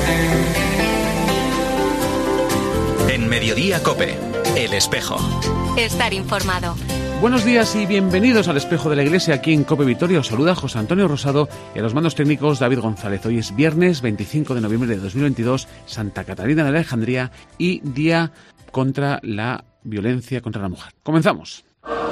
En Mediodía COPE, El Espejo. Estar informado. Buenos días y bienvenidos al Espejo de la Iglesia aquí en COPE Vitoria. Os saluda José Antonio Rosado y a los mandos técnicos David González. Hoy es viernes 25 de noviembre de 2022, Santa Catarina de Alejandría y Día contra la Violencia contra la Mujer. Comenzamos.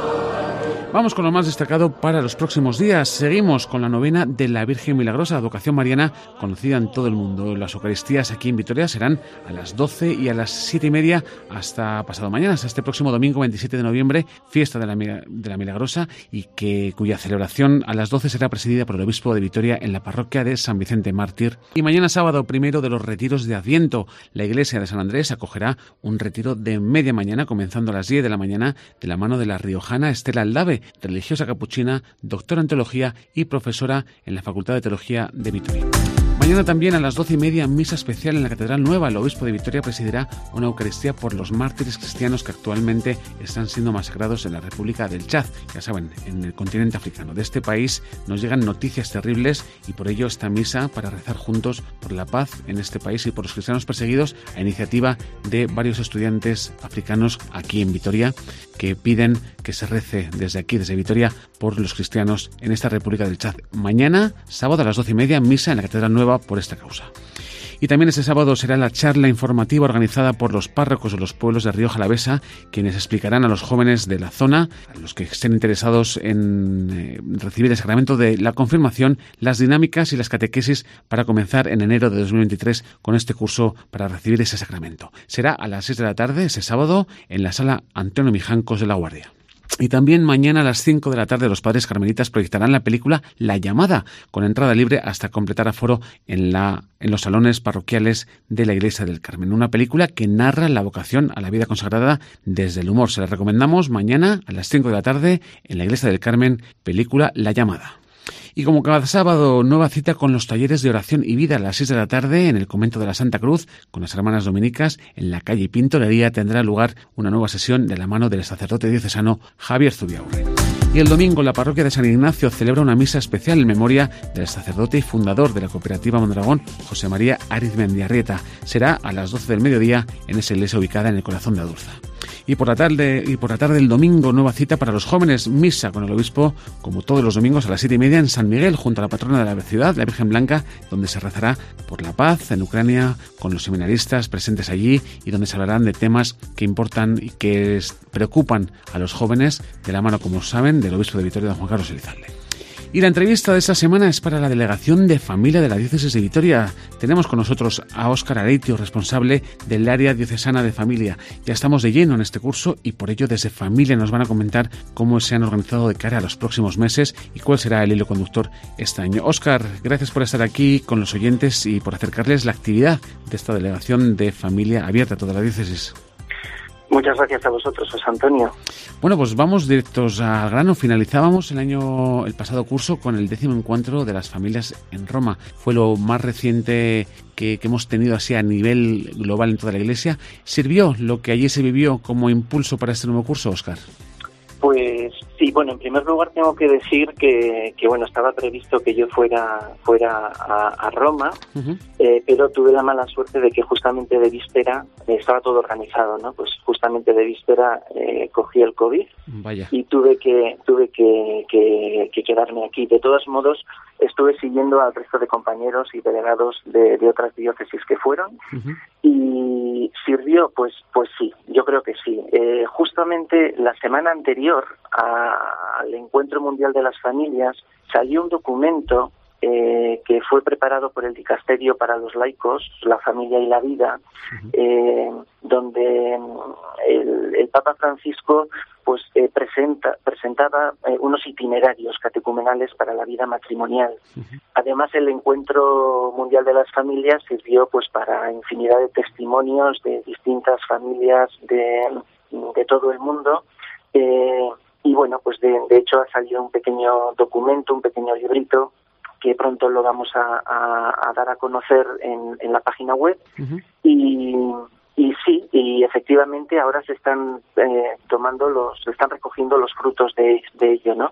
Vamos con lo más destacado para los próximos días. Seguimos con la novena de la Virgen Milagrosa, advocación mariana conocida en todo el mundo. Las Eucaristías aquí en Vitoria serán a las 12 y a las 7:30 hasta pasado mañana, hasta este próximo domingo 27 de noviembre, fiesta de la Milagrosa, y cuya celebración a las 12 será presidida por el obispo de Vitoria en la parroquia de San Vicente Mártir. Y mañana sábado, primero de los retiros de Adviento, la iglesia de San Andrés acogerá un retiro de media mañana, comenzando a las 10 de la mañana, de la mano de la riojana Estela Aldave, religiosa capuchina, doctora en teología y profesora en la Facultad de Teología de Vitoria. Mañana también a las 12:30, misa especial en la Catedral Nueva. El obispo de Vitoria presidirá una Eucaristía por los mártires cristianos que actualmente están siendo masacrados en la República del Chad, ya saben, en el continente africano. De este país nos llegan noticias terribles y por ello esta misa para rezar juntos por la paz en este país y por los cristianos perseguidos, a iniciativa de varios estudiantes africanos aquí en Vitoria, que piden que se rece desde aquí, desde Vitoria, por los cristianos en esta República del Chad. Mañana, sábado a las 12:30, misa en la Catedral Nueva por esta causa. Y también este sábado será la charla informativa organizada por los párrocos de los pueblos de Rioja Alavesa, quienes explicarán a los jóvenes de la zona, a los que estén interesados en recibir el sacramento de la confirmación, las dinámicas y las catequesis para comenzar en enero de 2023 con este curso para recibir ese sacramento. Será a las 6 de la tarde, ese sábado, en la sala Antonio Mijancos de La Guardia. Y también mañana a las 5 de la tarde los padres carmelitas proyectarán la película La Llamada, con entrada libre hasta completar aforo en los salones parroquiales de la Iglesia del Carmen. Una película que narra la vocación a la vida consagrada desde el humor. Se la recomendamos mañana a las 5 de la tarde en la Iglesia del Carmen, película La Llamada. Y como cada sábado, nueva cita con los talleres de oración y vida a las 6 de la tarde en el convento de la Santa Cruz, con las hermanas dominicas, en la calle Pintorería tendrá lugar una nueva sesión de la mano del sacerdote diocesano Javier Zubiaurre. Y el domingo la parroquia de San Ignacio celebra una misa especial en memoria del sacerdote y fundador de la cooperativa Mondragón, José María Arizmendiarrieta. Será a las 12 del mediodía en esa iglesia ubicada en el corazón de Adurza. Y por la tarde del domingo, nueva cita para los jóvenes, misa con el obispo, como todos los domingos a las 7:30 en San Miguel, junto a la patrona de la ciudad, la Virgen Blanca, donde se rezará por la paz en Ucrania, con los seminaristas presentes allí y donde se hablarán de temas que importan y que preocupan a los jóvenes, de la mano, como saben, del obispo de Vitoria, don Juan Carlos Elizalde. Y la entrevista de esta semana es para la Delegación de Familia de la Diócesis de Vitoria. Tenemos con nosotros a Óscar Areitio, responsable del área diocesana de familia. Ya estamos de lleno en este curso y por ello desde Familia nos van a comentar cómo se han organizado de cara a los próximos meses y cuál será el hilo conductor este año. Óscar, gracias por estar aquí con los oyentes y por acercarles la actividad de esta Delegación de Familia abierta a toda la diócesis. Muchas gracias a vosotros, José Antonio. Bueno, pues vamos directos al grano. Finalizábamos el pasado curso con el 10º encuentro de las familias en Roma. Fue lo más reciente que hemos tenido así a nivel global en toda la Iglesia. ¿Sirvió lo que allí se vivió como impulso para este nuevo curso, Óscar? Pues sí, bueno, en primer lugar tengo que decir que bueno, estaba previsto que yo fuera a Roma, pero tuve la mala suerte de que justamente de víspera estaba todo organizado, ¿no? Pues justamente de víspera cogí el COVID. Vaya. Y tuve que quedarme aquí. De todos modos, estuve siguiendo al resto de compañeros y delegados de otras diócesis que fueron y sirvió, pues sí, yo creo que sí. Justamente la semana anterior al Encuentro Mundial de las Familias salió un documento que fue preparado por el Dicasterio para los laicos, la familia y la vida, donde el Papa Francisco pues presentaba unos itinerarios catecumenales para la vida matrimonial. Además, el Encuentro Mundial de las Familias sirvió pues para infinidad de testimonios de distintas familias de todo el mundo. Y bueno, pues de hecho ha salido un pequeño documento, un pequeño librito que pronto lo vamos a dar a conocer en la página web. Y sí, y efectivamente ahora se están recogiendo los frutos de ello, ¿no?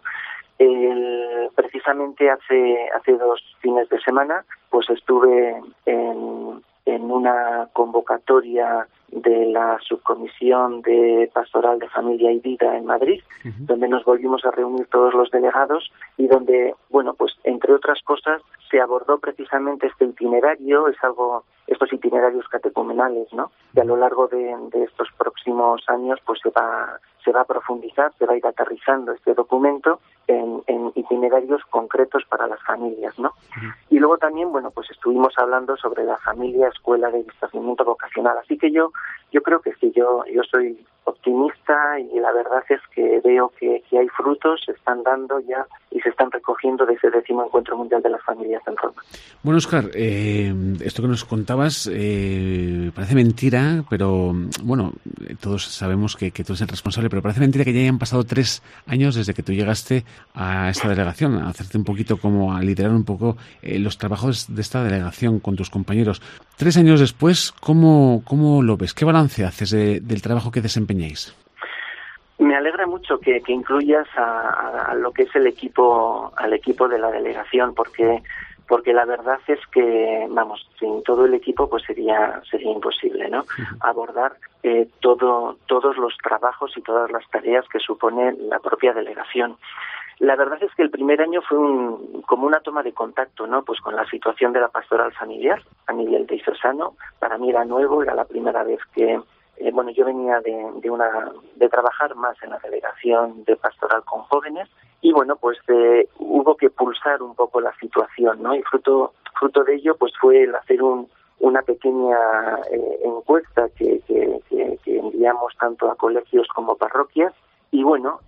Precisamente hace 2 fines de semana pues estuve en en una convocatoria de la Subcomisión de Pastoral de Familia y Vida en Madrid, donde nos volvimos a reunir todos los delegados y donde, bueno, pues entre otras cosas se abordó precisamente este itinerario, estos itinerarios catecumenales, ¿no? Que a lo largo de estos próximos años pues se va a profundizar, se va a ir aterrizando este documento en itinerarios concretos para las familias, ¿no? Y luego también, bueno, pues estuvimos hablando sobre la familia escuela de discernimiento vocacional. Así que yo creo que sí, yo soy optimista y la verdad es que veo que hay frutos, se están dando ya y se están recogiendo de ese 10º Encuentro Mundial de las Familias en Roma. Bueno, Óscar, esto que nos contabas parece mentira, pero bueno, todos sabemos que tú eres el responsable, pero parece mentira que ya hayan pasado 3 años desde que tú llegaste a esta delegación, a hacerte un poquito a liderar un poco los trabajos de esta delegación con tus compañeros. 3 años después, ¿cómo lo ves? ¿Qué balance haces del trabajo que desempeñáis? Me alegra mucho que incluyas a lo que es al equipo de la delegación, porque la verdad es que, vamos, sin todo el equipo pues sería imposible, ¿no? Abordar todos los trabajos y todas las tareas que supone la propia delegación. La verdad es que el primer año fue como una toma de contacto, ¿no? Pues con la situación de la pastoral familiar a nivel diocesano. Para mí era nuevo, era la primera vez que yo venía de trabajar más en la delegación de pastoral con jóvenes y bueno, pues hubo que pulsar un poco la situación, ¿no? Y fruto de ello pues fue el hacer una pequeña encuesta que enviamos tanto a colegios como parroquias y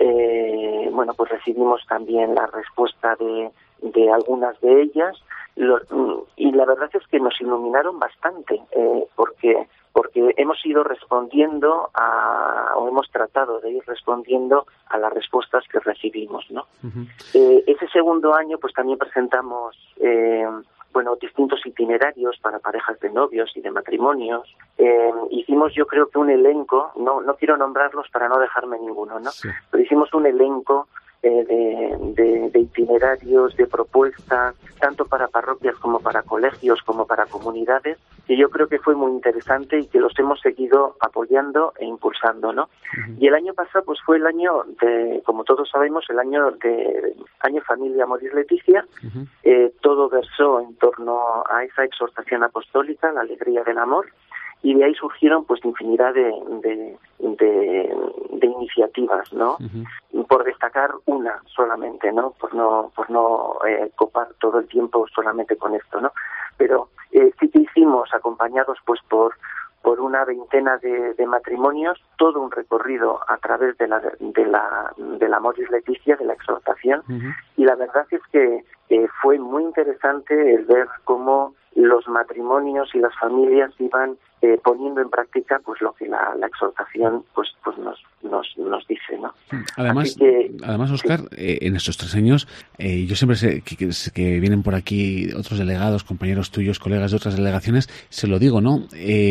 pues recibimos también la respuesta de algunas de ellas y la verdad es que nos iluminaron bastante porque hemos ido respondiendo o hemos tratado de ir respondiendo a las respuestas que recibimos, ¿no? Ese segundo año pues también presentamos distintos itinerarios para parejas de novios y de matrimonios. Hicimos yo creo que un elenco, no quiero nombrarlos para no dejarme ninguno, ¿no? Sí. Pero hicimos un elenco de itinerarios, de propuestas, tanto para parroquias como para colegios, como para comunidades, que yo creo que fue muy interesante y que los hemos seguido apoyando e impulsando, ¿no? Y el año pasado pues fue el año como todos sabemos, el año Familia Amoris Laetitia. Todo versó en torno a esa exhortación apostólica, la alegría del amor, y de ahí surgieron pues infinidad de iniciativas, ¿no? Por destacar una solamente, ¿no? Por no copar todo el tiempo solamente con esto, ¿no? Pero sí que hicimos, acompañados pues por una veintena de matrimonios, todo un recorrido a través de la Amoris Laetitia, de la exhortación, y la verdad es que fue muy interesante el ver cómo los matrimonios y las familias iban poniendo en práctica pues lo que la exhortación pues nos dice, ¿no? Además, Óscar, sí. En estos 3 años, yo siempre sé que vienen por aquí otros delegados, compañeros tuyos, colegas de otras delegaciones, se lo digo, ¿no?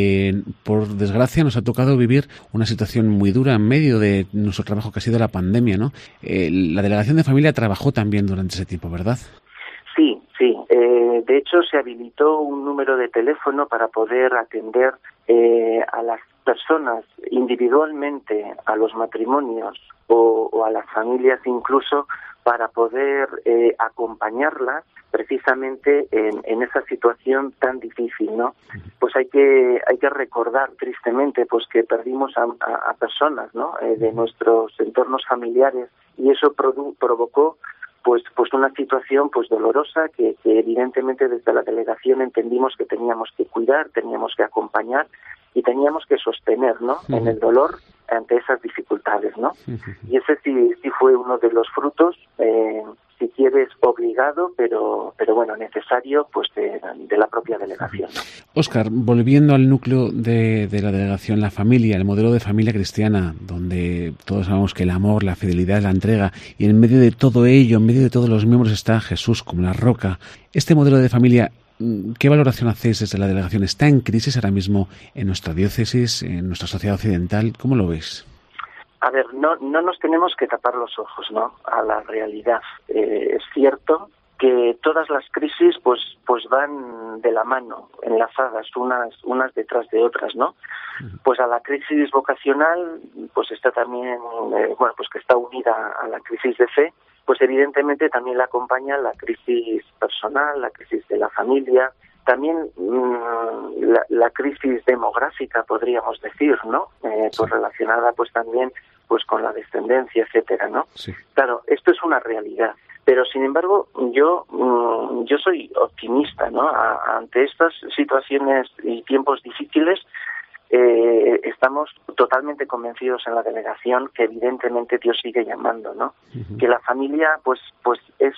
Por desgracia nos ha tocado vivir una situación muy dura en medio de nuestro trabajo que ha sido la pandemia, ¿no? La delegación de familia trabajó también durante ese tiempo, ¿verdad? Sí. De hecho, se habilitó un número de teléfono para poder atender a las personas individualmente, a los matrimonios o a las familias incluso, para poder acompañarlas precisamente en esa situación tan difícil, ¿no? Pues hay que recordar tristemente pues que perdimos a personas, ¿no? De nuestros entornos familiares y eso provocó pues una situación pues dolorosa que evidentemente desde la delegación entendimos que teníamos que cuidar, teníamos que acompañar y teníamos que sostener, ¿no? En el dolor ante esas dificultades, ¿no? Y ese sí fue uno de los frutos, si quieres obligado, pero bueno, necesario pues de la propia delegación, ¿no? Óscar, volviendo al núcleo de la delegación, la familia, el modelo de familia cristiana, donde todos sabemos que el amor, la fidelidad, la entrega, y en medio de todo ello, en medio de todos los miembros está Jesús como la roca. Este modelo de familia, ¿qué valoración hacéis desde la delegación? ¿Está en crisis ahora mismo en nuestra diócesis, en nuestra sociedad occidental? ¿Cómo lo veis? A ver, no nos tenemos que tapar los ojos, ¿no? A la realidad. Es cierto que todas las crisis pues van de la mano, enlazadas unas detrás de otras, ¿no? Pues a la crisis vocacional pues está también pues que está unida a la crisis de fe, pues evidentemente también la acompaña la crisis personal, la crisis de la familia, también la crisis demográfica, podríamos decir, ¿no? Pues relacionada pues también pues con la descendencia, etcétera, ¿no? Sí. Claro, esto es una realidad, pero sin embargo yo soy optimista, ¿no? Ante estas situaciones y tiempos difíciles, estamos totalmente convencidos en la delegación que evidentemente Dios sigue llamando, ¿no? Uh-huh. Que la familia pues es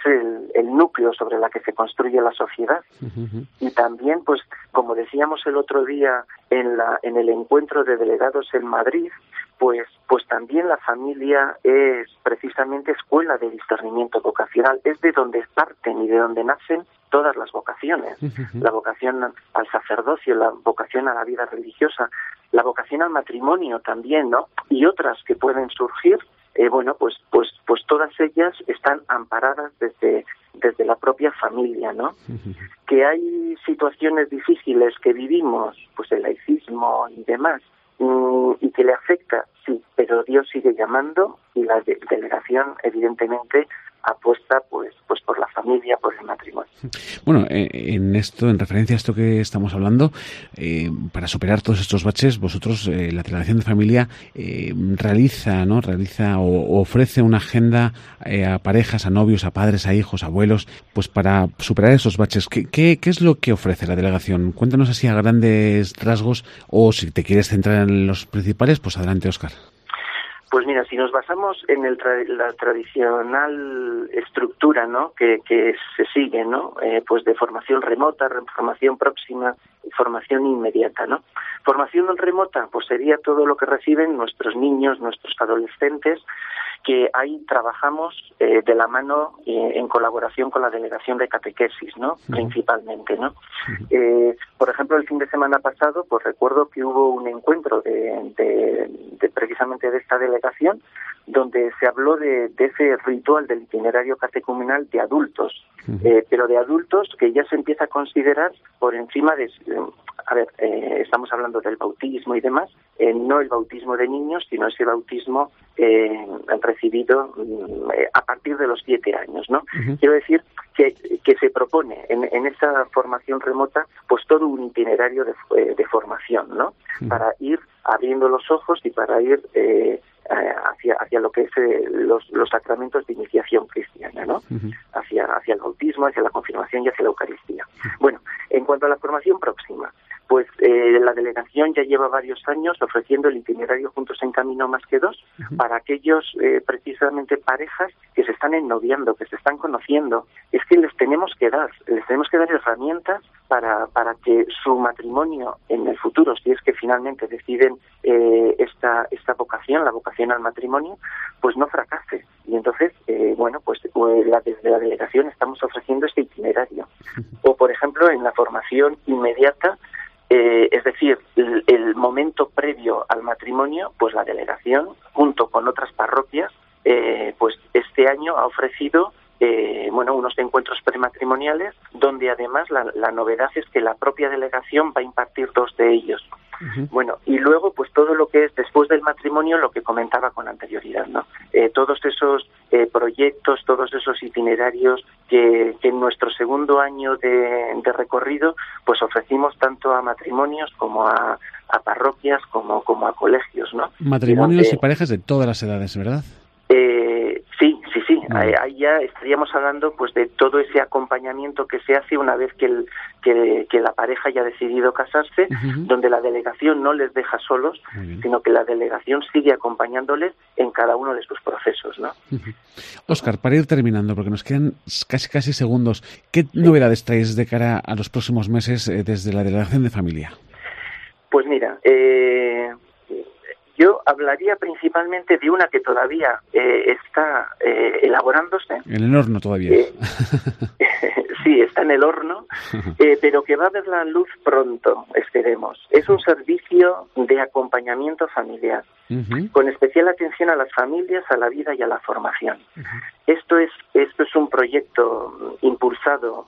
el núcleo sobre la que se construye la sociedad. Uh-huh. Y también pues como decíamos el otro día en el encuentro de delegados en Madrid, pues también la familia es precisamente escuela de discernimiento vocacional, es de donde parten y de donde nacen todas las vocaciones, la vocación al sacerdocio, la vocación a la vida religiosa, la vocación al matrimonio también, ¿no? Y otras que pueden surgir, pues todas ellas están amparadas desde la propia familia, ¿no? Que hay situaciones difíciles que vivimos, pues el laicismo y demás, y que le afecta, sí, pero Dios sigue llamando y la delegación evidentemente apuesta pues por la familia, por el matrimonio. Bueno, en referencia a esto que estamos hablando, para superar todos estos baches, vosotros, la delegación de familia, realiza o ofrece una agenda a parejas, a novios, a padres, a hijos, a abuelos, pues para superar esos baches. ¿Qué es lo que ofrece la delegación? Cuéntanos así a grandes rasgos, o si te quieres centrar en los principales, pues adelante, Óscar. Pues mira, si nos basamos en la tradicional estructura, ¿no? que se sigue, ¿no? Pues de formación remota, formación próxima y formación inmediata, ¿no? Formación remota, pues sería todo lo que reciben nuestros niños, nuestros adolescentes, que ahí trabajamos de la mano en colaboración con la delegación de catequesis, ¿no? Uh-huh. Principalmente, ¿no? Uh-huh. Por ejemplo, el fin de semana pasado, pues recuerdo que hubo un encuentro de precisamente de esta delegación, donde se habló de ese ritual del itinerario catecumenal de adultos, uh-huh. Pero de adultos que ya se empieza a considerar por encima de... estamos hablando del bautismo y demás, no el bautismo de niños, sino ese bautismo recibido a partir de los 7 años, ¿no? Uh-huh. Quiero decir que se propone en esta formación remota pues todo un itinerario de formación, ¿no? Uh-huh. Para ir abriendo los ojos y para ir hacia lo que es los sacramentos de iniciación cristiana, ¿no? Uh-huh. Hacia el bautismo, hacia la confirmación y hacia la Eucaristía. Uh-huh. Bueno, en cuanto a la formación próxima, pues la delegación ya lleva varios años ofreciendo el itinerario Juntos en Camino Más que Dos, uh-huh. para aquellos precisamente parejas que se están ennoviando, que se están conociendo. Es que les tenemos que dar herramientas para que su matrimonio en el futuro, si es que finalmente deciden esta vocación, la vocación al matrimonio, pues no fracase. Y entonces, desde la delegación estamos ofreciendo este itinerario. O, por ejemplo, en la formación inmediata, es decir, el momento previo al matrimonio, pues la delegación, junto con otras parroquias, pues este año ha ofrecido unos encuentros prematrimoniales, donde además la novedad es que la propia delegación va a impartir 2 de ellos. Uh-huh. Bueno, y luego pues todo lo que es después del matrimonio, lo que comentaba con anterioridad, ¿no? Todos esos proyectos, todos esos itinerarios que en nuestro segundo año de recorrido pues ofrecimos tanto a matrimonios como a parroquias como a colegios, ¿no? Matrimonios y parejas de todas las edades, ¿verdad? Sí. Ahí ya estaríamos hablando pues de todo ese acompañamiento que se hace una vez que la pareja ya ha decidido casarse, uh-huh. donde la delegación no les deja solos, sino que la delegación sigue acompañándoles en cada uno de sus procesos, ¿no? Uh-huh. Óscar, para ir terminando, porque nos quedan casi segundos, ¿qué novedades traéis de cara a los próximos meses desde la delegación de familia? Pues mira, yo hablaría principalmente de una que todavía está elaborándose. En el horno todavía. Sí, está en el horno, pero que va a ver la luz pronto, esperemos. Es un servicio de acompañamiento familiar, con especial atención a las familias, a la vida y a la formación. Esto es un proyecto impulsado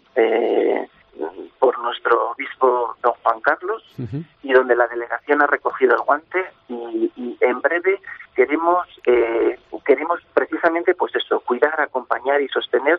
por nuestro obispo don Juan Carlos, y donde la delegación ha recogido el guante, y en breve queremos precisamente pues eso, cuidar, acompañar y sostener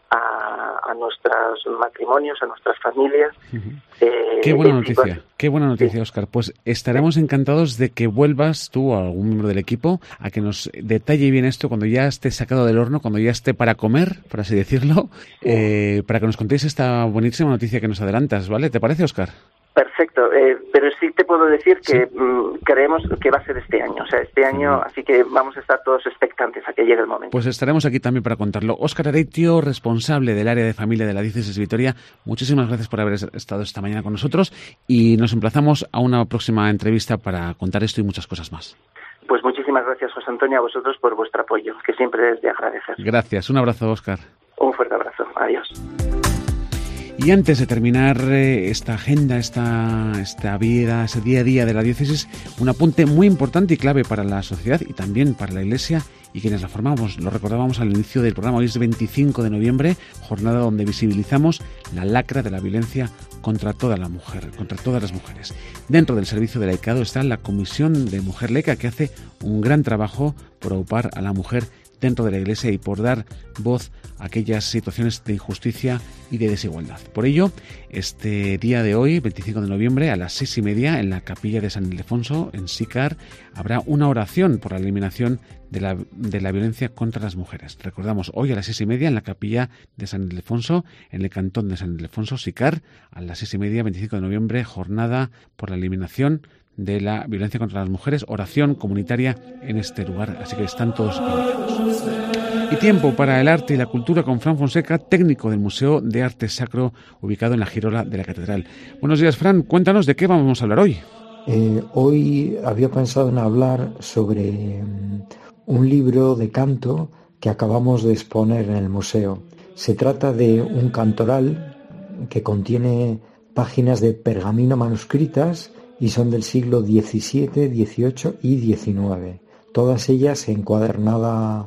a nuestros matrimonios, a nuestras familias. Qué buena noticia, Óscar. Pues estaremos encantados de que vuelvas tú o algún miembro del equipo a que nos detalle bien esto cuando ya esté sacado del horno, cuando ya esté para comer, por así decirlo, para que nos contéis esta buenísima noticia que nos adelantas, ¿vale? ¿Te parece, Óscar? Perfecto, pero sí te puedo decir que creemos que va a ser este año, así que vamos a estar todos expectantes a que llegue el momento. Pues estaremos aquí también para contarlo. Óscar Areitio, responsable del área de familia de la Diócesis de Vitoria, muchísimas gracias por haber estado esta mañana con nosotros y nos emplazamos a una próxima entrevista para contar esto y muchas cosas más. Pues muchísimas gracias, José Antonio, a vosotros por vuestro apoyo, que siempre es de agradecer. Gracias, un abrazo, Óscar. Un fuerte abrazo, adiós. Y antes de terminar esta agenda, esta vida, ese día a día de la diócesis, un apunte muy importante y clave para la sociedad y también para la Iglesia y quienes la formamos. Lo recordábamos al inicio del programa. Hoy es 25 de noviembre, jornada donde visibilizamos la lacra de la violencia contra toda la mujer, contra todas las mujeres. Dentro del servicio de laicado está la Comisión de Mujer Laica, que hace un gran trabajo por aupar a la mujer dentro de la Iglesia y por dar voz a aquellas situaciones de injusticia y de desigualdad. Por ello, este día de hoy, 25 de noviembre, a las 6:30, en la capilla de San Ildefonso, en Sícar, habrá una oración por la eliminación de la violencia contra las mujeres. Recordamos, hoy a las 6:30, en la capilla de San Ildefonso, en el cantón de San Ildefonso, Sícar, a las 6:30, 25 de noviembre, jornada por la eliminación de la violencia contra las mujeres, oración comunitaria en este lugar, así que están todos invitados. Y tiempo para el arte y la cultura con Fran Fonseca, técnico del Museo de Arte Sacro, ubicado en la Girola de la Catedral. Buenos días, Fran, cuéntanos de qué vamos a hablar hoy. Hoy había pensado en hablar sobre un libro de canto que acabamos de exponer en el museo. Se trata de un cantoral que contiene páginas de pergamino manuscritas y son del siglo XVII, XVIII y XIX, todas ellas encuadernadas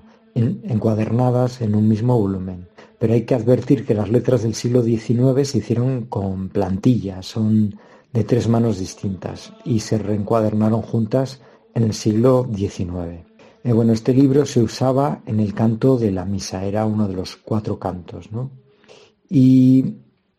en un mismo volumen. Pero hay que advertir que las letras del siglo XIX se hicieron con plantillas, son de 3 manos distintas y se reencuadernaron juntas en el siglo XIX. Este libro se usaba en el canto de la misa, era uno de los 4 cantos, ¿no? Y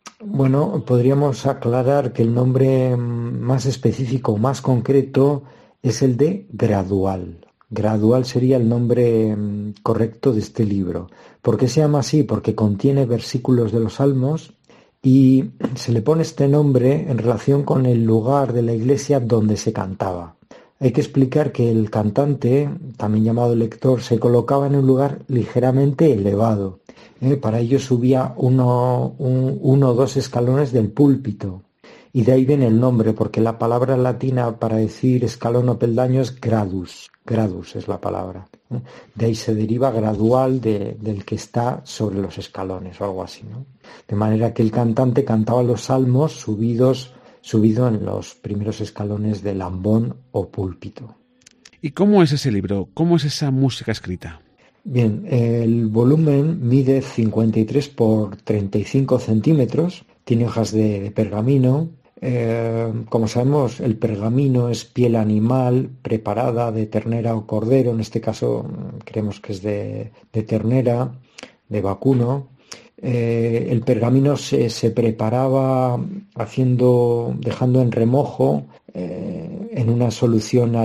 podríamos aclarar que el nombre más específico, más concreto, es el de gradual. Gradual sería el nombre correcto de este libro. ¿Por qué se llama así? Porque contiene versículos de los Salmos y se le pone este nombre en relación con el lugar de la iglesia donde se cantaba. Hay que explicar que el cantante, también llamado lector, se colocaba en un lugar ligeramente elevado. Para ello subía uno o 2 escalones del púlpito. Y de ahí viene el nombre, porque la palabra latina para decir escalón o peldaño es gradus. Gradus es la palabra. De ahí se deriva gradual del que está sobre los escalones o algo así, ¿no? De manera que el cantante cantaba los salmos subido en los primeros escalones del ambón o púlpito. ¿Y cómo es ese libro? ¿Cómo es esa música escrita? Bien, el volumen mide 53 por 35 centímetros, tiene hojas de pergamino. Como sabemos, el pergamino es piel animal preparada de ternera o cordero, en este caso creemos que es de ternera, de vacuno. El pergamino se preparaba dejando en remojo en una solución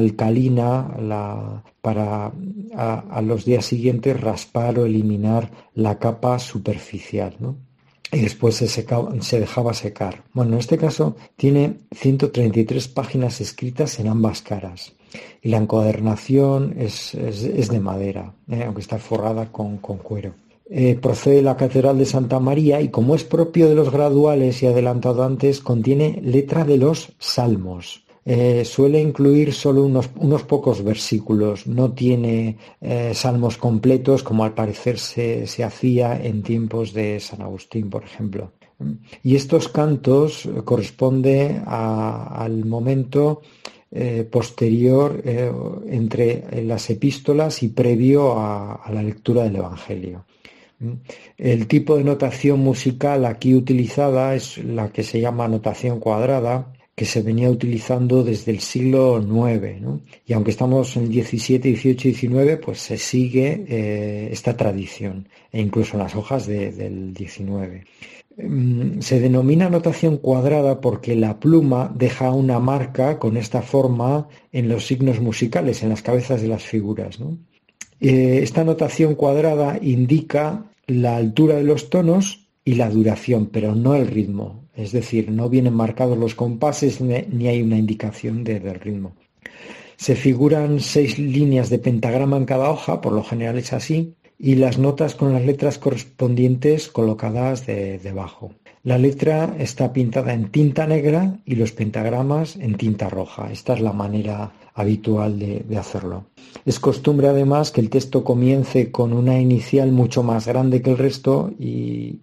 alcalina para a los días siguientes raspar o eliminar la capa superficial, ¿no? Y después se dejaba secar. En este caso tiene 133 páginas escritas en ambas caras y la encuadernación es de madera, aunque está forrada con cuero. Procede de la Catedral de Santa María y, como es propio de los graduales y adelantado antes, contiene letra de los salmos. Suele incluir solo unos pocos versículos, no tiene salmos completos como al parecer se hacía en tiempos de San Agustín, por ejemplo. Y estos cantos corresponden al momento posterior entre las epístolas y previo a la lectura del Evangelio. El tipo de notación musical aquí utilizada es la que se llama notación cuadrada, que se venía utilizando desde el siglo IX, ¿no? Y aunque estamos en el XVII, XVIII y XIX, pues se sigue esta tradición, e incluso en las hojas del XIX. Se denomina notación cuadrada porque la pluma deja una marca con esta forma en los signos musicales, en las cabezas de las figuras, ¿no? Esta notación cuadrada indica la altura de los tonos y la duración, pero no el ritmo. Es decir, no vienen marcados los compases ni hay una indicación del ritmo. Se figuran 6 líneas de pentagrama en cada hoja, por lo general es así, y las notas con las letras correspondientes colocadas debajo. La letra está pintada en tinta negra y los pentagramas en tinta roja. Esta es la manera habitual de hacerlo. Es costumbre además que el texto comience con una inicial mucho más grande que el resto y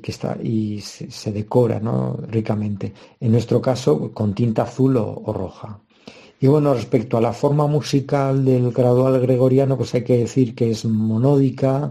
se decora, ¿no?, ricamente. En nuestro caso con tinta azul o roja. Y bueno, respecto a la forma musical del gradual gregoriano, pues hay que decir que es monódica,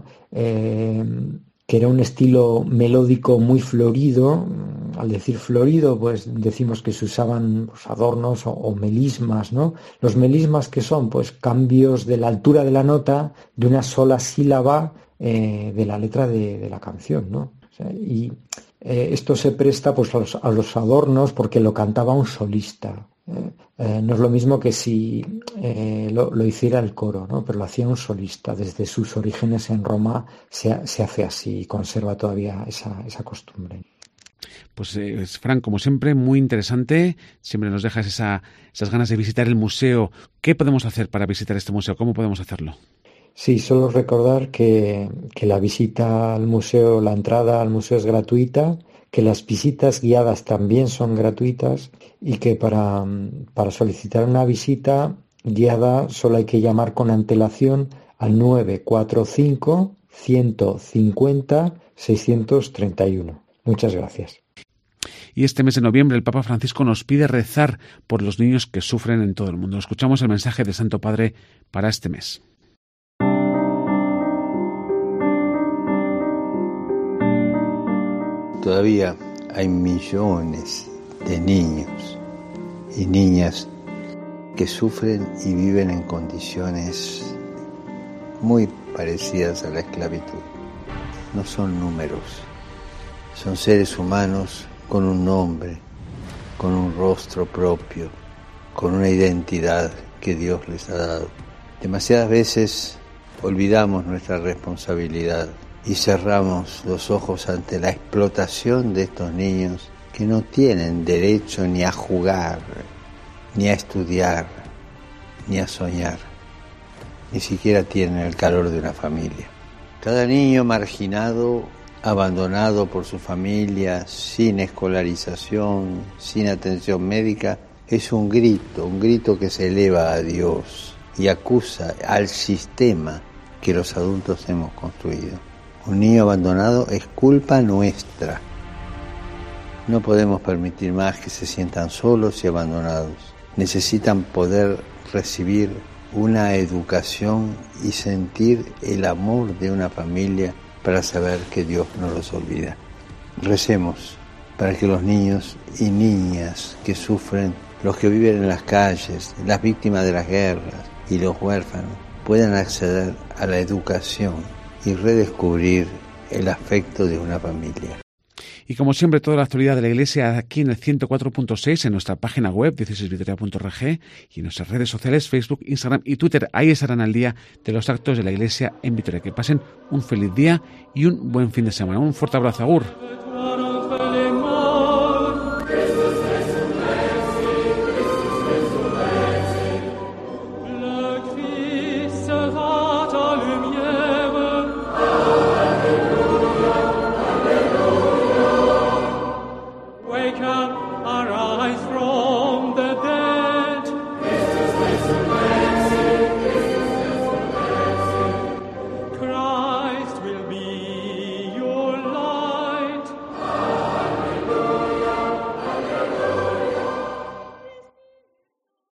que era un estilo melódico muy florido. Al decir florido, pues decimos que se usaban adornos o melismas, ¿no? Los melismas, ¿qué son? Pues cambios de la altura de la nota de una sola sílaba de la letra de la canción, ¿no? O sea, esto se presta pues a los adornos porque lo cantaba un solista. No es lo mismo que si lo hiciera el coro, ¿no? Pero lo hacía un solista. Desde sus orígenes en Roma se hace así y conserva todavía esa costumbre. Pues Fran, como siempre, muy interesante. Siempre nos dejas esas ganas de visitar el museo. ¿Qué podemos hacer para visitar este museo? ¿Cómo podemos hacerlo? Sí, solo recordar que la visita al museo, la entrada al museo es gratuita, que las visitas guiadas también son gratuitas y que para solicitar una visita guiada solo hay que llamar con antelación al 945 150 631. Muchas gracias. Y este mes de noviembre el Papa Francisco nos pide rezar por los niños que sufren en todo el mundo. Escuchamos el mensaje del Santo Padre para este mes. Todavía hay millones de niños y niñas que sufren y viven en condiciones muy parecidas a la esclavitud. No son números, son seres humanos con un nombre, con un rostro propio, con una identidad que Dios les ha dado. Demasiadas veces olvidamos nuestra responsabilidad y cerramos los ojos ante la explotación de estos niños que no tienen derecho ni a jugar, ni a estudiar, ni a soñar, ni siquiera tienen el calor de una familia. Cada niño marginado, abandonado por su familia, sin escolarización, sin atención médica, es un grito que se eleva a Dios y acusa al sistema que los adultos hemos construido. Un niño abandonado es culpa nuestra. No podemos permitir más que se sientan solos y abandonados. Necesitan poder recibir una educación y sentir el amor de una familia para saber que Dios no los olvida. Recemos para que los niños y niñas que sufren, los que viven en las calles, las víctimas de las guerras y los huérfanos, puedan acceder a la educación y redescubrir el afecto de una familia. Y como siempre, toda la actualidad de la Iglesia aquí en el 104.6, en nuestra página web, diocesisvitoria.org, y en nuestras redes sociales, Facebook, Instagram y Twitter. Ahí estarán al día de los actos de la Iglesia en Vitoria. Que pasen un feliz día y un buen fin de semana. Un fuerte abrazo, agur.